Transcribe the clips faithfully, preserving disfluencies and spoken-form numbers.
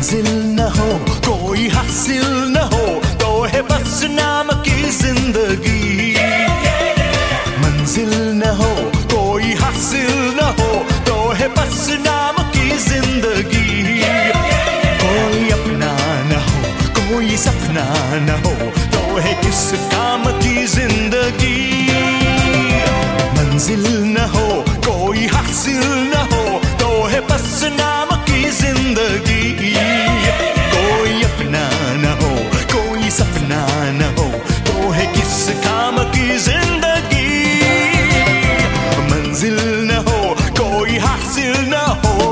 मंजिल न हो कोई हासिल न हो तो है बस नाम की जिंदगी। मंजिल न हो कोई हासिल न हो तो है बस नाम की जिंदगी। कोई अपना न हो कोई सपना न हो तो है किस काम की जिंदगी। मंजिल न हो कोई हासिल न हो तो है बस नाम की जिंदगी। कोई अपना न हो कोई सपना न हो तो है किस काम की जिंदगी। मंजिल न हो कोई हासिल न हो।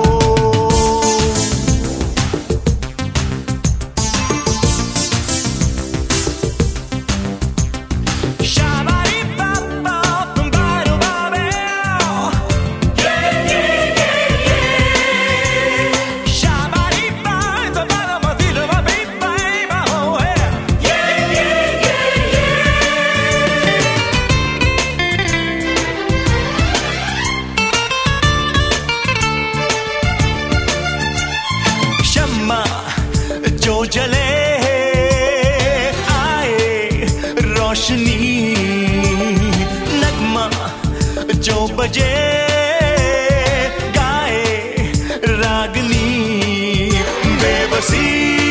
जो जले आए रोशनी नगमा जो बजे गाए रागनी बेबसी।